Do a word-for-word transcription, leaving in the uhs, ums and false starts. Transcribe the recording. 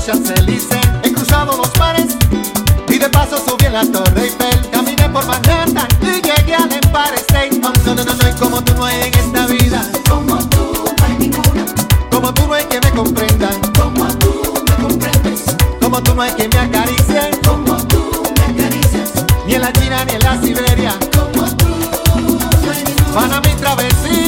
Champs-Élysées. He cruzado los mares y de paso subí en la Torre Eiffel. Caminé por Manhattan y llegué al Empire State. Oh, no, no, no, no hay como tú, no hay en esta vida. Como tú no hay ninguna. Como tú no hay que me comprendan. Como tú me comprendes. Como tú no hay que me acaricien. Como tú me acaricias. Ni en la China ni en la Siberia. Como tú no hay ninguna. Para mi travesía